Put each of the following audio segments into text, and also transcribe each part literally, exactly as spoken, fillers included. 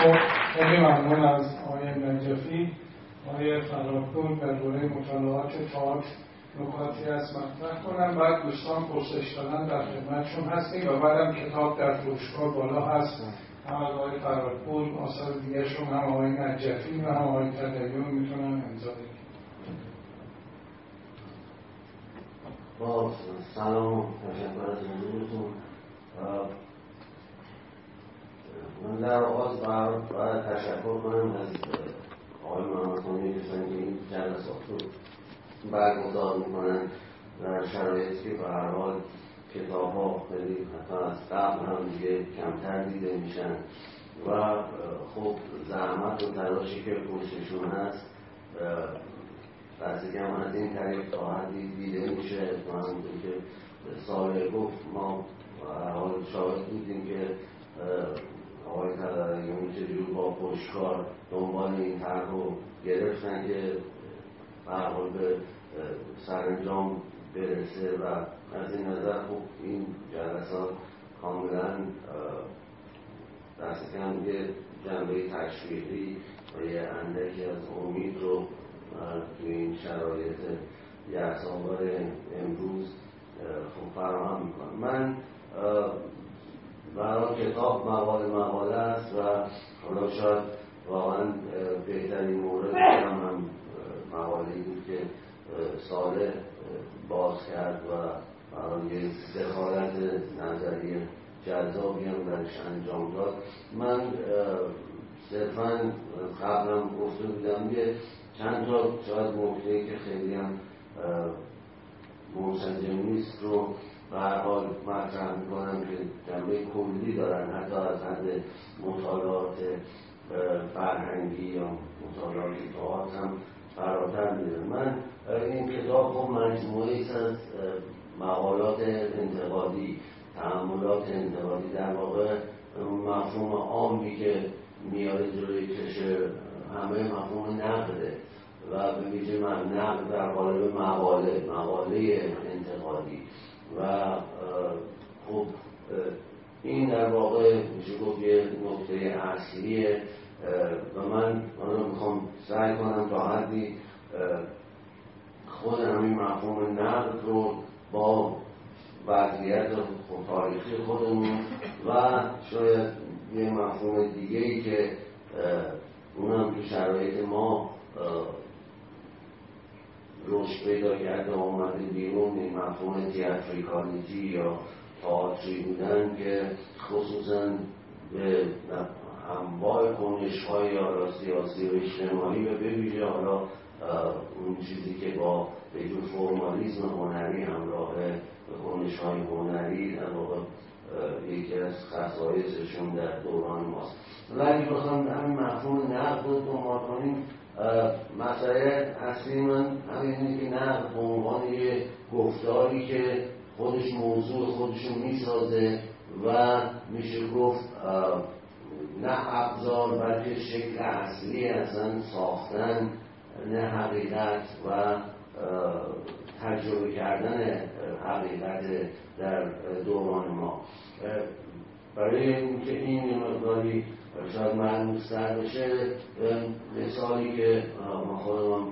خب خیلی ممنون از آقای نجفی. آقای فرارپور در دوره مطالعات تئاتر نکاتی از مطرح کنم، بعد دوستان پرسش دادن در خدمتشون هستیم و بعدم کتاب در فروشگاه بالا هست، هم از آقای فرارپور آثار دیگه شون، هم آقای نجفی و هم آقای تدیون میتونن امضا بدن. با سلام و تشکر از حضورتون. من در آغاز باید تشکر کنم از آقای محمدخانی کسانی که این جلسات رو برگزار میکنن در شرایطی که به هر حال کتاب ها خیلی حتی از قبل هم دیگه کمتر دیده میشن و خب زحمت و تلاشی که پشتشون هست دست کم از این طریق تا حدی دیده میشه. و همونطور که سال گفت ما به هر حال شاهد بودیم که آقای تدیون چجور با پشتکار دنبال این طرح رو گرفتن که به هر حال به سرانجام برسه و از این نظر خب این جلسات کاملا دست کم یه جنبه تشویقی و یه اندکی از امید رو توی این شرایط یأس‌آور امروز خب فراهم میکنم. من برای کتاب مقاله مقاله است و حالا شاید واقعا بهترین مورد هم, هم مقاله‌ای بود که صالح باز کرد و برای یه دخالت نظری جذابی هم درش انجام داد. من صرفا قبلا گفته بودم که چند تا شاید نکته‌ای که خیلی هم منسجم نیست رو به هر حال مطرح میکنم که جنبه کلی دارن، حتی از حد مطالعات فرهنگی یا مطالعات تئاتر هم فراتر میرن. من این کتاب خب مجموعه ایست از مقالات انتقادی، تأملات انتقادی، در واقع مفهوم عامی که میاره جلوی چشم همه مفهوم نقده و به ویژه نقد در قالب مقاله مقاله انتقادی و خب این در واقع میشه گفت یه نکته اصلیه و من حالا میخوام سعی کنم تا حدی خود همین مفهوم نقد رو با وضعیت تاریخی خودمون و شاید یه مفهوم دیگه‌ای که اونم تو شرایط ما رشد پیدا کرده و اومده بیرون، این مفهوم تئاتریکالیتی یا تئاتری بودن که خصوصا به انواع کنش‌های یا سیاسی و اجتماعی و به ویژه حالا اون چیزی که با به جور فرمالیسم هنری همراهه کنش‌های هنری در واقع یکی از خصایصشون در دوران ماست. ولی بخوام همین مفهوم نقد رو دنبال کنیم، مسئله اصلی من همینه که نقد به عنوان یه گفتاری که خودش موضوع خودشو میسازه و میشه گفت نه ابزار بلکه شکل اصلی اصلا ساختن نه حقیقت و تجربه کردن حقیقت در دوران ما. برای اینکه این مقداری شاید ملموس‌تر بشه، مثالی که من خودم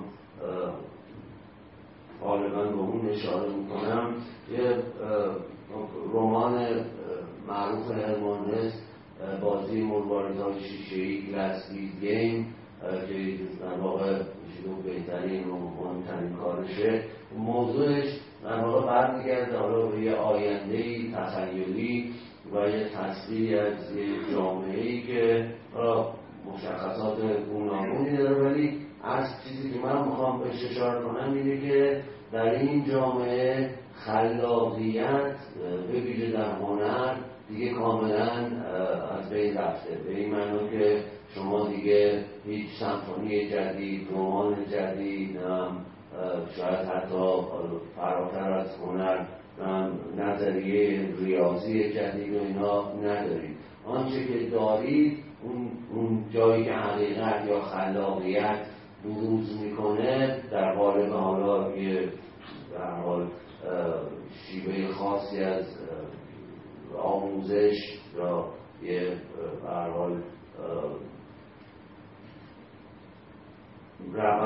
غالبا به اون اشاره میکنم، یه رمان معروف هرمان هست، بازی مرواریدهای شیشه‌ای گلاس گیم که در واقع بهترین و مهمترین کارشه. موضوعش در واقع برمیگرده حالا به یه آینده‌ای تخیلی و یه تصویری از یه جامعه‌ای که مشخصات گوناگونی داره، ولی از چیزی که من میخوام بهش اشاره کنم اینه که در این جامعه خلاقیت به ویژه در هنر دیگه کاملا از بین رفته، به این معنی که شما دیگه هیچ سمفونی جدید، رمان جدید، شاید حتی فراتر از هنر نظریه ریاضی جدید و اینا ندارید. آنچه که دارید اون, اون جایی که حقیقت یا خلاقیت بروز میکنه در قالب حالا یه در حال شیوه خاصی از آموزش یا یه در حال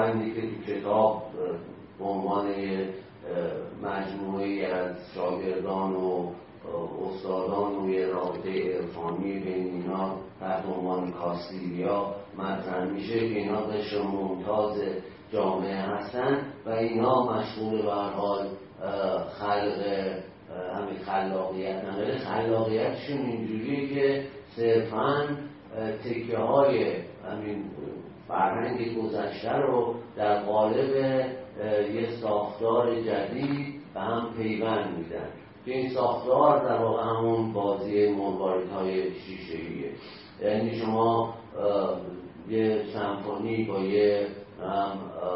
فرهنگی که تو کتاب به عنوان مجموعه‌ای از شاگردان و استادان و یه رابطه عرفانی بین اینا تحت عنوان کاستیلیا مطرح میشه که اینا قشر ممتاز جامعه هستن و اینا مشغول به هر حال خلق همین خلاقیت نمیده. خلاقیتشون اینجوریه که صرفاً تکه های همین فرهنگ گذشته رو در قالب یه ساختار جدید به هم پیوند میدن که این ساختار در واقع همون بازی مرواریدهای شیشه‌ایه. یعنی شما یه سمفونی با یه هم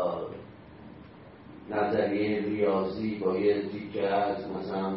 نظریه ریاضی با یه تیکه از مثلا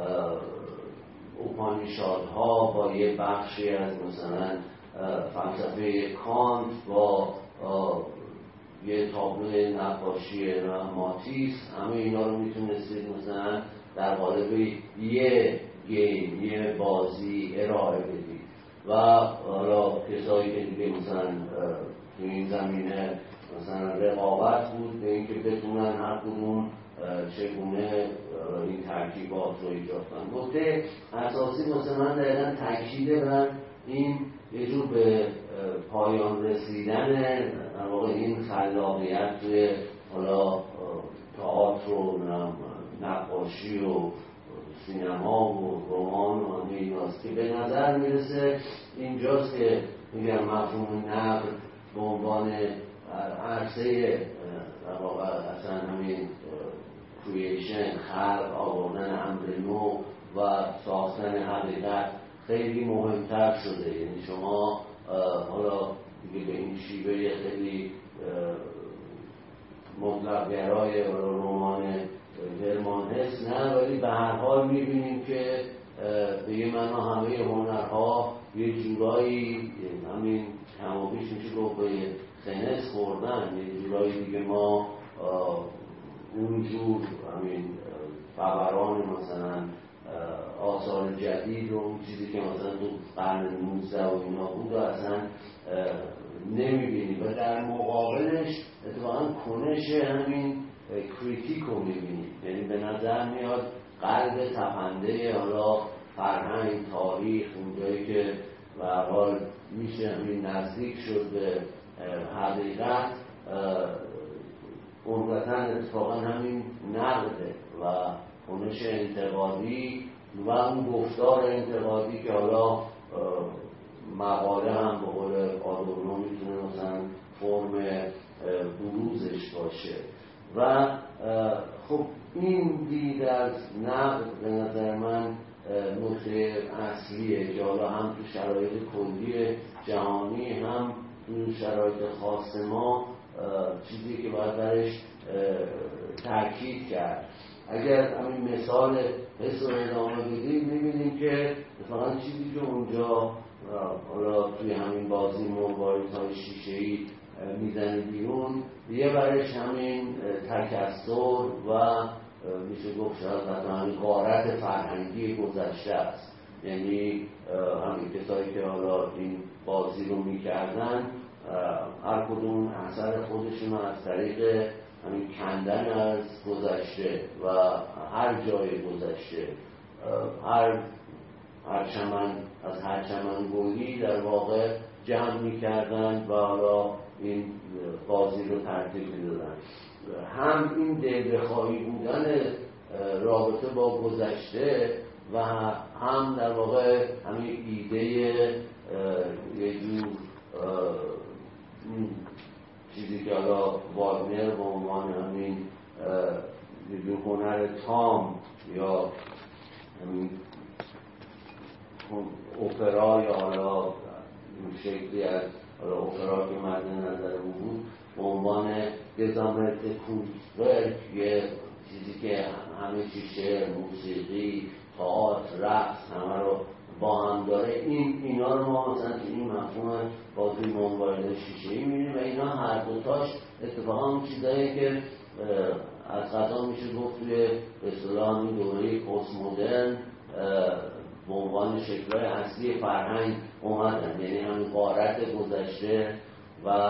اوپانیشادها با یه بخشی از مثلا فلسفه کانت با یه تابلو نقاشی ماتیس، همه اینا رو میتونستید مثلا در قالب یه گیم یه بازی ارائه بدید و حالا کسایی که دیگه مثلا تو این زمینه مثلا رقابت بود به اینکه بتونن هر کدوم چگونه این ترکیبات رو ایجاد کنن. نکته اساسی مثلا دقیقا تاکید بر این یه جور به پایان رسیدن در واقع این خلاقیت توی حالا تئاتر و نقاشی و سینما و رمان و همه ایناست که به نظر میرسه اینجاست که میگم مفهوم نقد به عنوان عرصه در واقع اصلا همین کریشن، خلق، آوردن امر نو و ساختن حقیقت خیلی مهمتر شده. یعنی شما حالا دیگه به این شیوه خیلی مطلق گرای رمان هرمان هس نه، ولی به هر حال میبینیم که به یه معنا همه هنرها یه جورایی همین کم و بیش میشه گفت به خنس خوردن، یه جورایی دیگه ما اونجور همین فوران مثلا آثار جدید و اون چیزی که مثلا تو قرن نوزده و اینا بود و اصلا نمیبینی و در مقابلش اتفاقا کنش همین کریتیک رو میبینی. یعنی به نظر میاد قلب تپنده حالا فرهنگ، تاریخ، اونجایی که به هر حال میشه همین نزدیک شد به حقیقت، عمدتاً اتفاقا همین نقده و کنش انتقادی و اون گفتار انتقادی که حالا مقاله هم به قول آدورنو میتونه مثلا فرم بروزش باشه و خب این دید از نقد به نظر من نکته اصلیه که حالا هم تو شرایط کلی جهانی هم تو شرایط خاص ما چیزی که باید برش تاکید کرد. اگر همین مثال حس رو ادامه بدیم میبینیم که اتفاقا چیزی که اونجا حالا توی همین بازی مرواریدهای شیشه‌ای میزنه بیرون یه برش همین تکثر و میشه گفت شاید حتی همین غارت فرهنگی گذشته است. یعنی همین کسایی که حالا این بازی رو میکردن هر کدوم اثر خودشون از طریق همین کندن از گذشته و هر جای گذشته هر هر چمن از هر چمن گلی در واقع جمع میکردن و حالا این بازی رو ترتیب میدادن. هم این دل بخواهی بودن رابطه با گذشته و هم در واقع همین ایده یه جور چیزی که حالا واگنر به عنوان همین یه جور هنر تام یا همین اپرا یا حالا شکلی از اپرا که مد نظر او بود به عنوان گزامت کونستورک، یه چیزی که همه چی شعر، موسیقی، تئاتر، رقص همه رو با هم داره. این اینا رو ما مثلا تو این مفهوم بازی مرواریدهای شیشه‌ای می‌بینیم و اینا هر دوتاش اتفاقا اون چیزایی که از قضا میشه گفت توی به اصطلاح این دوره پست مدرن به عنوان شکل‌های اصلی فرهنگ اومدن. یعنی همین غارت گذشته و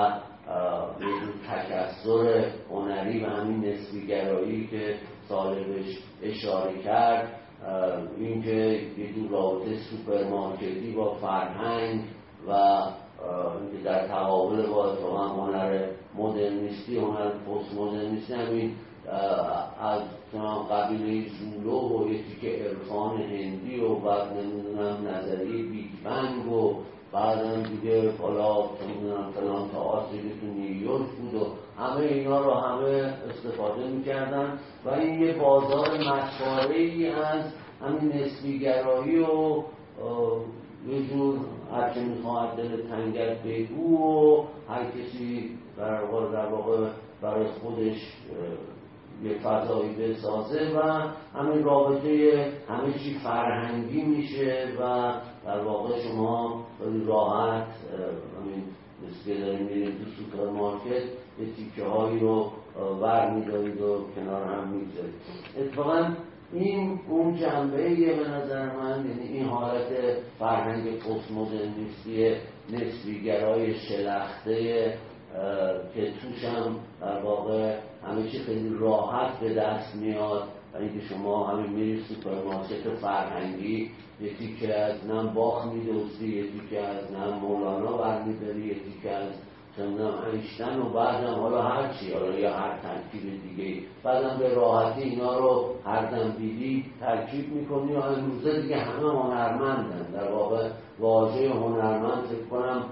یه جور تکثر هنری و همین نسبی‌گرایی که صالحش اشاره کرد، اینکه یه جور رابطه سوپرمارکتی با فرهنگ و اینکه در تقابل با اتفاقا هنر مدرنیستی، هنر پست مدرنیستی، همین از قبیله زولو و یه تیکه عرفان هندی و بعد نمیدونم نظریه بیگ بنگ و بعدم دیگه حالا نمیدونم فلان تئاتری که تو نیویورک بود و همه اینا رو همه استفاده میکردن و این یه بازار مسخره‌ای از همین نسبی‌گرایی و یه جور هرچه میخواهد دل تنگت بگو و هر کسی در واقع برای خودش یه فضایی بسازه و همین رابطه همه چی فرهنگی میشه و در واقع شما خیلی راحت همین مثل که داریم میریم تو سوپرمارکت یه تیکه هایی رو ور میدارید و کنار هم میگذارید. اتفاقا این اون جنبه‌ایه به نظر من، یعنی این حالت فرهنگ پست مدرنیستی نسبی‌گرای شلخته که توش هم در واقع همه چی خیلی راحت به دست میاد و اینکه شما همین میرید سوپرمارکت فرهنگی یه تیکه از نم باخ میدوستی، یه تیکه از نم مولانا برمیداری، یه تیکه از چندم انشتن و بعدم حالا هر چی، حالا یا هر ترکیب دیگه، بعدم به راحتی اینا رو هر دم دیدی ترکیب میکنی و امروزه دیگه همه هنرمندن. در واقع واژه هنرمند فکر کنم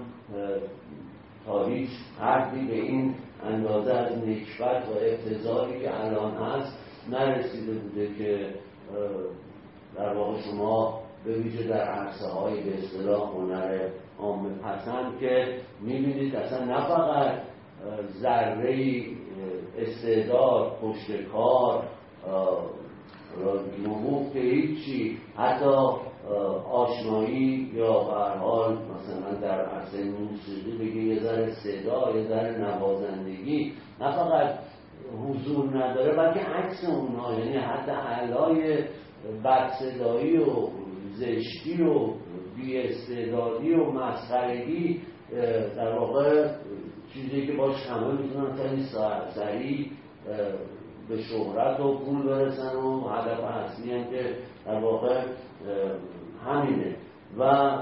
تا هیچ حدی به این اندازه از نکبت و ابتذالی که الان هست نرسیده بوده که در واقع شما به ویژه در عرصه های به اصطلاح هنر عامه پسند که میبینید اصلا نه فقط ذره استعداد، پشت کار، نبوغ که هیچی، حتی آشنایی یا به هر حال مثلا در عرصه موسیقی بگه یه ذره صدا، یه ذره نوازندگی نه فقط حضور نداره بلکه عکس اونها، یعنی حتی علای بدصدایی و زشتی و بی استعدادی و مسخرگی در واقع چیزی که باش همه میتونن خیلی سریع به شهرت و پول برسن و هدف اصلی هم که در واقع همینه. و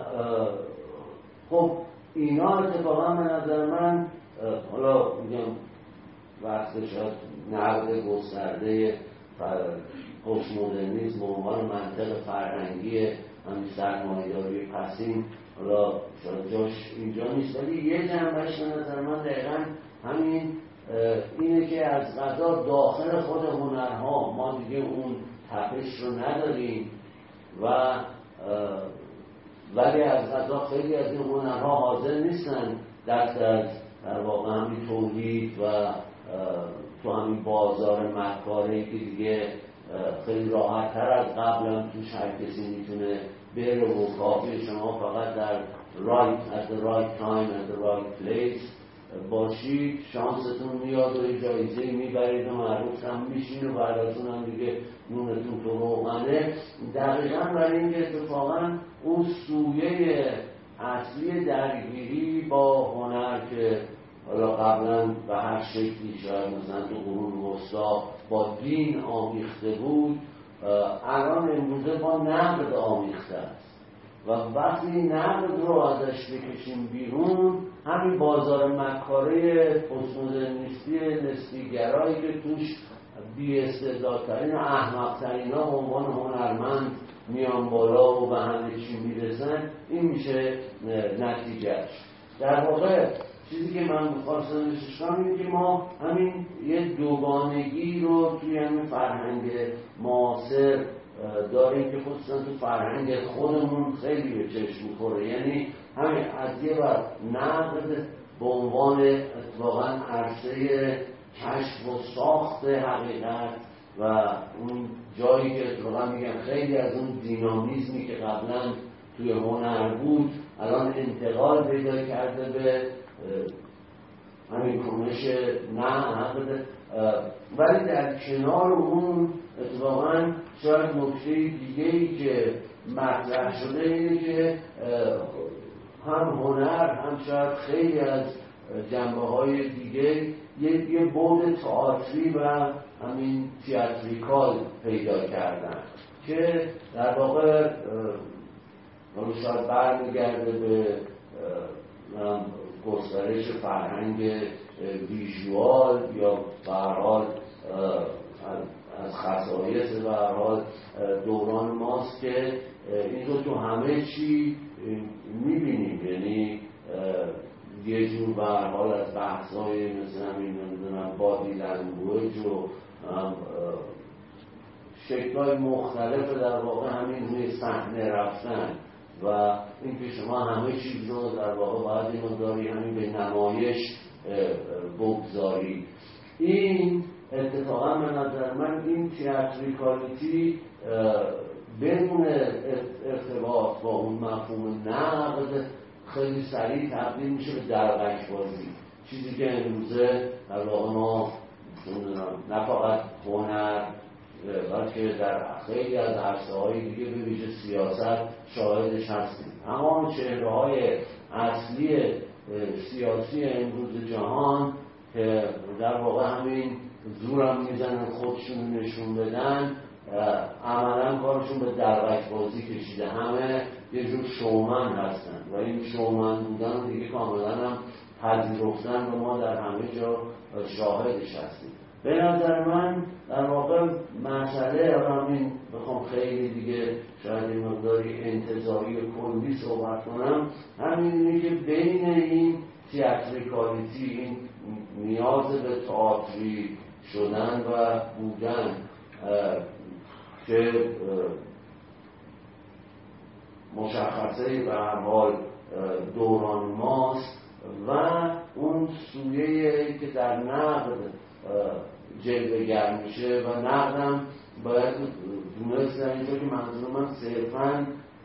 خب اینا اتفاقا به نظر من، حالا میگم وقت شاید نقد گسترده پست مدرنیسم به عنوان منطق فرهنگی همین سرمایه‌داری پسین حالا شاید جاش اینجا نیست، ولی یه جنبش به نظر من دقیقا همین اینه که از قضا داخل خود هنرها ما دیگه اون تپش رو نداریم و ولی از قضا خیلی از این هنرها حاضر نیستن دست از در واقع همین تولید و تو همین بازار مکاری که دیگه خیلی راحت تر از قبل هم توش هر کسی میتونه بره و کافی شما فقط در right at the right time at the right place باشید شانستون میاد و یه جایزه میبرید و معروف هم میشین و بعدتون هم دیگه نونتون تو روغنه. دقیقا برای اینکه اتفاقا اون سویه اصلی درگیری با هنر که حالا قبلا به هر شکلی شاید مثلا تو قرون وسطا با دین آمیخته بود، الان امروزه با نقد آمیخته است و وقتی نقد رو ازش بکشیم بیرون همین بازار مکاره پست‌مدرنیستی نسبی‌گرایی که توش بی استعدادترین و احمق‌ترین ها به عنوان هنرمند میان بالا و به همه چی میرسن، این میشه نتیجهش. در واقع چیزی که من می‌خواستم نشون بدم اینه که ما همین یه دوگانگی رو توی همین فرهنگ معاصر داریم که خصوصا تو فرهنگ خودمون خیلی به چشم می‌خوره، یعنی همین از یه بر نقد به عنوان اتفاقاً عرصه کشف و ساخت حقیقت و اون جایی که اتفاقاً میگم خیلی از اون دینامیزمی که قبلاً توی هنر بود الان انتقال پیدا کرده به همین کنش نقد، ولی در کنار اون اتفاقاً شاید نکته دیگه‌ای که مطرح شده اینه که هم هنر هم شاید خیلی از جنبه های دیگه یه, یه بعد تئاتری و همین تئاتریکال پیدا کردن که در واقع حالا شاید برمیگرده به گسترش فرهنگ ویژوال یا به هر حال از خصایص به هر حال دوران ماست که این رو تو همه چی میبینیم، یعنی یه جور به هر حال از بحث‌های مثل همین نمیدونم بادی لنگویج و شکل‌های مختلف در واقع همین روی صحنه رفتن و اینکه شما همه چیز رو در واقع باید این مقداری همین به نمایش بگذاری. این اتفاقا به نظر من این تئاتریکالیتی بدون ارتباط با اون مفهوم نقد خیلی سریع تبدیل میشه به دروغک بازی، چیزی که امروزه در واقع ما نه فقط هنر بلکه در خیلی از عرصه‌های دیگه به ویژه سیاست شاهدش هستیم. اما چهره‌های اصلی سیاسی امروز جهان که در واقع همین زورم میزنن خودشون نشون بدن، عملا کارشون به دروغک بازی کشیده، همه یه جور شومن هستن و این شومن بودن دیگه کاملا هم پذیرفتن و ما در همه جا شاهدش هستیم. به نظر من در واقع مسئله همین بخوام خیلی دیگه شاید این مقداری انتزاعی و کلی صحبت کنم، همین اینه که بین این تئاتریکالیتی، این نیاز به تئاتری شدن و بودن که مشخصه به هر حال دوران ماست و اون سویه که در نقد جلوه‌گر میشه و نقدم باید دونست در اینجا که منظور من صرفاً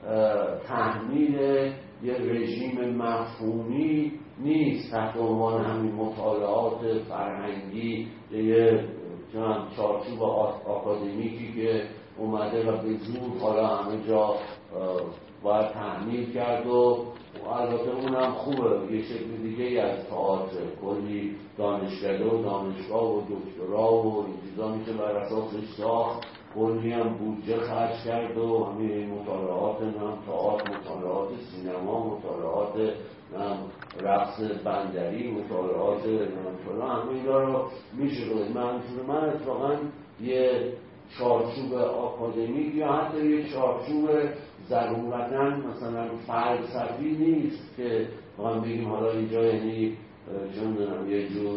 تحمیل یه رژیم مفهومی نیست تحت عنوان همین مطالعات فرهنگی یه چارچوب آکادمیکی که اومده و به زور حالا همه جا باید تحمیل کرد و البته اونم خوبه، یه شکل دیگه از تئاتر، کلی دانشکده و دانشگاه و دکترا و این چیزا میشه بر اساسش ساخت، کلی هم بودجه خرج کرد و همین مطالعات هم تئاتر، مطالعات سینما، مطالعات رقص بندری، مطالعات نمی‌دونم همه اینا رو میشه رو منظور من اتفاقا یه چارچوب آکادمیک یا حتی یه چارچوب ضرورتاً مثلا فلسفی نیست که ما بگیم حالا اینجا یعنی چون دارم یه جور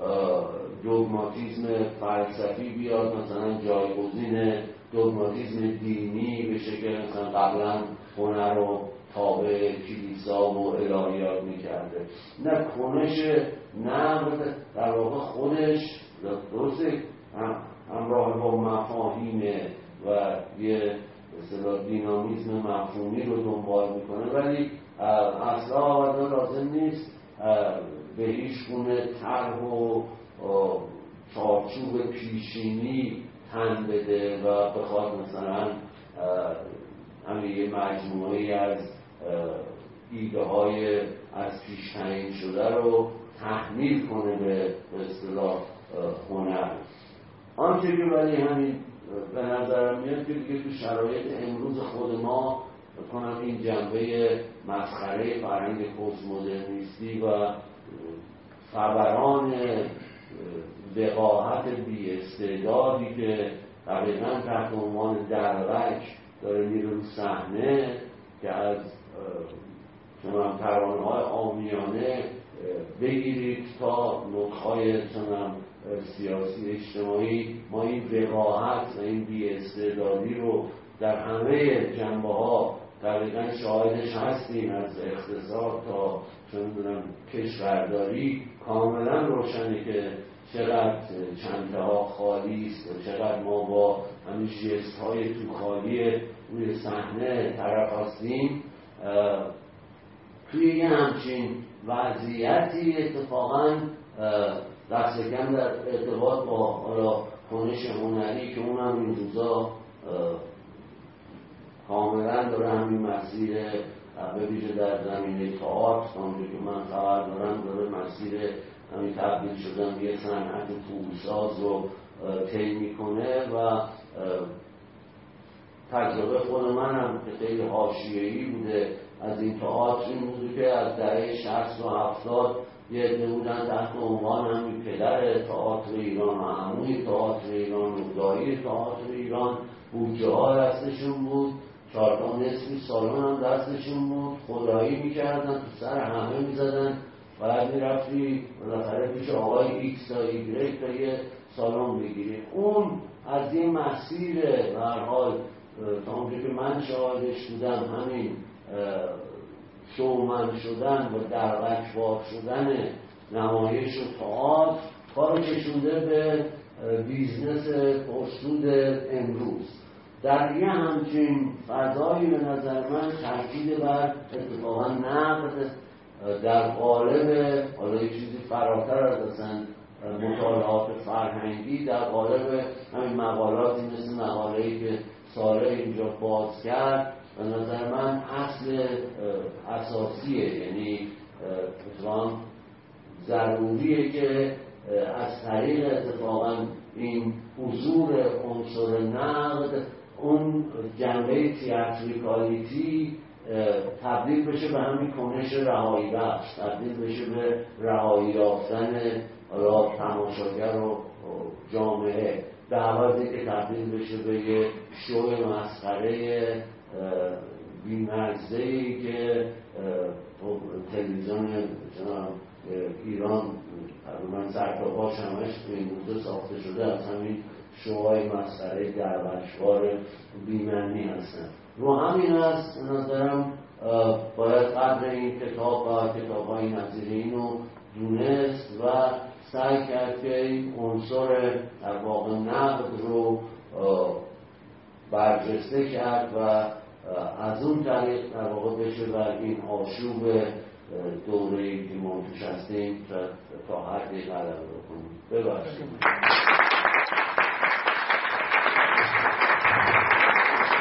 دوگماتیزم فلسفی بیاد مثلا جایگزین دوگماتیزم دینی بشه که مثلا قبلا هنر رو تابع کلیسا و الهیات میکرده. نه، کنش نقد در واقع خودش درسته همراه با مفاهیمه و یه مثلا دینامیزم مفهومی رو دنبال میکنه، ولی اصلا آورده لازم نیست به هیچ گونه طرح و چارچوب پیشینی تن بده و بخواد مثلا همین یه مجموعه از ایده های از پیش تعیین شده رو تحمیل کنه به اصطلاح هنر. آنچه که ولی همین به نظرم میاد که دیگه تو شرایط امروز خود ما بکنم این جنبه مسخره فرهنگ پست مدرنیستی و خبران وقاحت بی استعدادی که دقیقاً تحت عنوان دروغک داره میره رو صحنه که از چنان ترانه‌های عامیانه بگیرید تا نطق‌های چنان سیاسی اجتماعی، ما این وقاحت و این بی استعدادی رو در همه جنبه‌ها دقیقاً شاهدش هستیم، از اقتصاد تا چندان کشورداری کاملا روشنه که چقدر چنده ها خالی است و چقدر ما با همین جست های تو خالی روی صحنه طرف هستیم. توی یه همچین وضعیتی اتفاقاً دست کم در ارتباط با حالا کنش هنری که اونم این روزا کاملا داره همین مسیر به ویژه در زمینه تئاتر اونجا که من خبر دارم داره مسیر مسیر همین تبدیل شدن به یه صنعت پولساز رو طی میکنه و تجربه خود من هم که خیلی حاشیه‌ای بوده از این تئاتر این بوده که از دهه شصت و هفتاد یه عده بودن تحت عنوان همین پدر تئاتر ایران و عموی تئاتر ایران و دایی تئاتر ایران، بودجه ها دستشون بود، چهار تا نصفی سالن هم دستشون بود، خدایی میکردن، تو سر همه میزدن، باید میرفتی بالاخره پیش آقای ایکس تا ایگرگ تا یه سالن بگیری. اون از این مسیر به هر حال تا اونجا که من شاهدش بودم همین شومن شدن و دروکوار شدن نمایش و تئاتر کار کشونده به بیزنس پرسود امروز. در یه همچین فضایی به نظر من تاکید بر اتفاقا نقد در قالب حالا یه چیزی فراتر از اصلا مطالعات فرهنگی، در قالب همین مقالاتی مثل مقاله‌ای که ساله اینجا باز کرد به نظر من اصل اساسیه، یعنی اتفاقا ضروریه که از طریق اتفاقا این حضور عنصر نقد اون جنبه تئاتریکالیتی تبدیل بشه به همین کنش رهایی بخش، تبدیل بشه به رهایی یافتن حالا تماشاگر و جامعه، به عوضی که تبدیل بشه به یه شو مسخره بی‌مغزه‌ای که تلویزیون ایران تقریبا سرتاپاش همش تو این روزا ساخته شده از همین شوهای مسخره دروشوار بی‌معنی هستن. رو همین هست نظرم باید قدر این کتاب و کتاب‌های نظیر اینو دونست و سعی کرد که این عنصر در واقع نقد رو برجسته کرد و از اون طریق در واقع بشه بر این آشوب دوره‌ای که ما توش هستیم تا حدی غلبه کنیم. ببخشید.